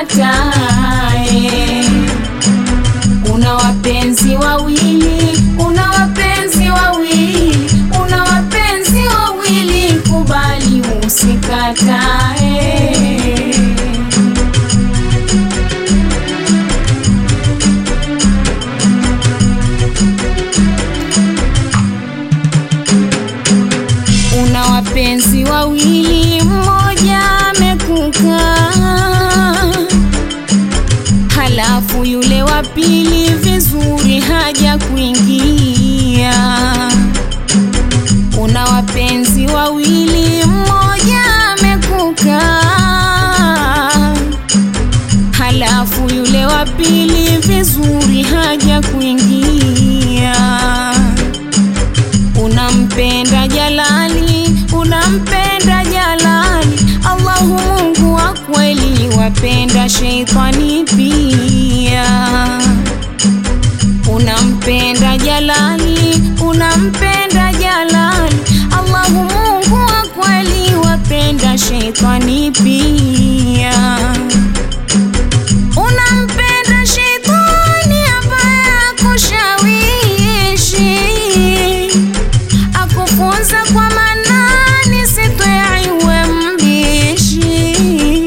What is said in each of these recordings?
usikatae. Una wapenzi wawili, una wapenzi wawili, una wapenzi wawili, kubali usikatae. Una wapenzi wawili, mmoja amekukaa, halafu yule wa pili vizuri haja kuingia. Una wapenzi wawili, mmoja amekukaa, halafu yule wa pili vizuri haja kuingia. Unampenda Jalali, unampenda Jalali, Allahu Mungu wa kweli, wapenda sheitani pia. Unampenda Jalali, unampenda Jalali, Allahu Mungu wa kweli, wapenda sheitani pia. Unampenda sheitani ambaye akushawishi, akufunza kwa manani sitweaiwe mbishi.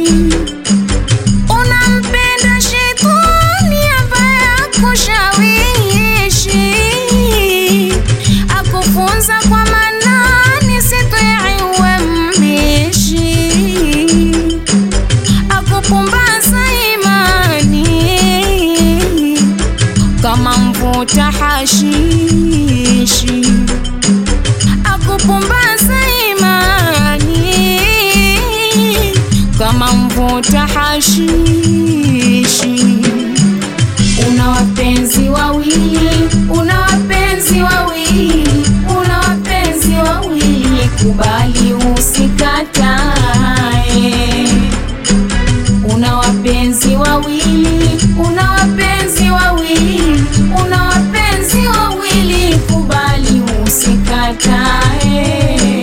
Unampenda sheitani ambaye akushawishi, akufunza kwa manani sitweaiwe mbishi, akupumbaza imani kama mvuta hashishi, akupumbaza imani kama mvuta hashishi. Una wapenzi wawili, una wapenzi wawili, una wapenzi wawili, kubali usikatae. Una wapenzi wawili, una wapenzi wawili, una wapenzi wawili, kubali usikatae.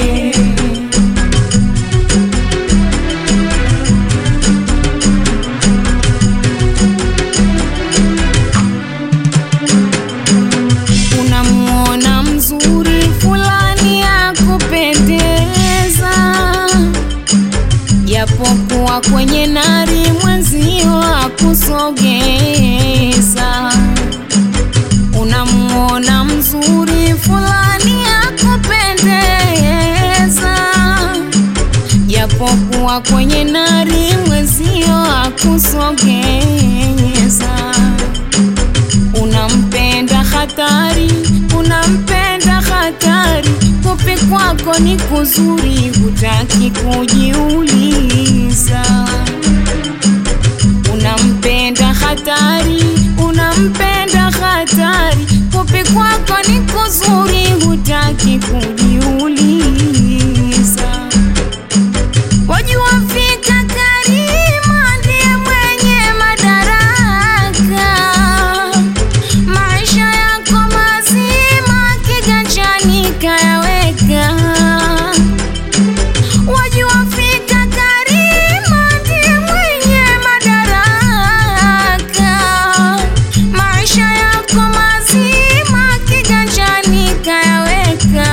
Unamuona mzuri fulani akupendeza, japokuwa kwenye nari mwenzio akusogeza. Unamuona mzuri fulani akupendeza, japokuwa kwenye nari mwenzio akusogeza. Unampenda hatari, unampenda hatari, kupi kwako ni kuzuri, hutaki kujiuliza. Unampenda hatari, unampenda hatari, kupi kwako ni kuzuri, hutaki kujiuliza. Wajua fika Karima ndiye mwenye madaraka, maisha yako mazima kiganjani kayaweka. Wajua fika Karima ndiye mwenye madaraka, maisha yako mazima kiganjani kayaweka.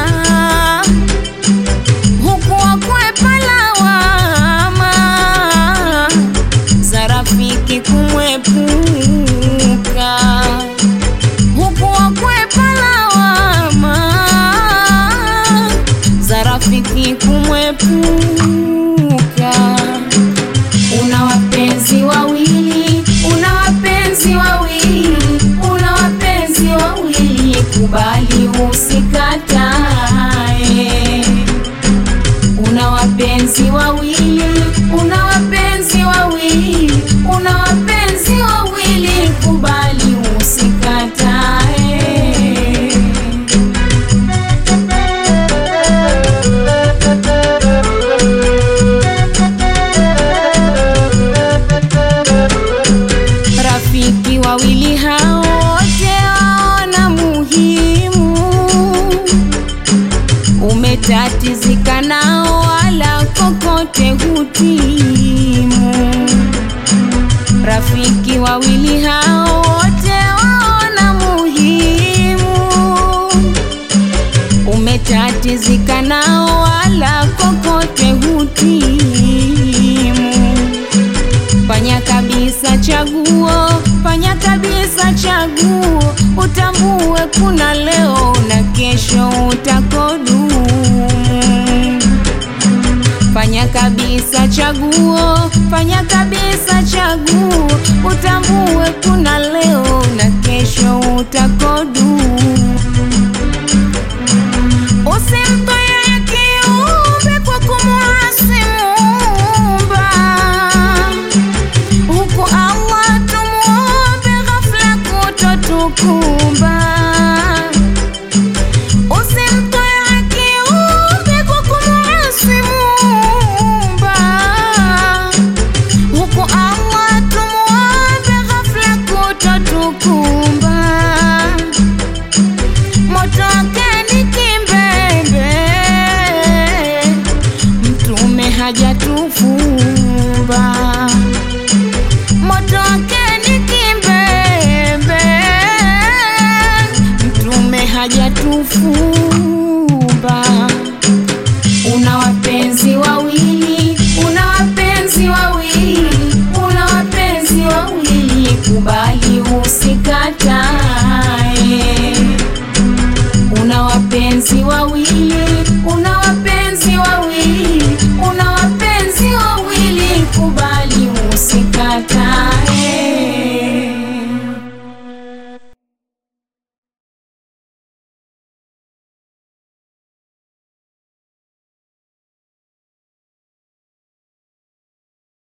Huku wakwepa lawama za rafiki kumwepuka, huku wakwepa lawama za rafiki kumwepuka. Una wapenzi wawili, una wapenzi wawili, una wapenzi wawili, kubali usikatae. Una wapenzi wawili, una wapenzi wawili, una wapenzi wawili, kubali usikatae. Rafiki wawili hao wote waona muhimu, umetatizika nao wala kokote hutimu. wawili hao wote waona muhimu. Umetatizika nao wala kokote hutimu. Fanya kabisa chaguo, fanya kabisa chaguo, utambue kuna leo na kesho utakodumu. Fanya kabisa chaguo, fanya kabisa chaguo, utambue kuna leo na kesho utakodumu. Usimpe kiumbe kwa kumuasi Muumba, huku Allah tumuombe ghafla kutotukumba. Usimpe kiumbe kwa kumuasi Muumba, huku Allah tumuombe ghafla kutotukumba. Moto hajatufumba, moto wake ni kimbembe, Mtume hajatufumba. Una wapenzi wawili, una wapenzi wawili, una wapenzi wawili, kubali usikatae. Una wapenzi wawili,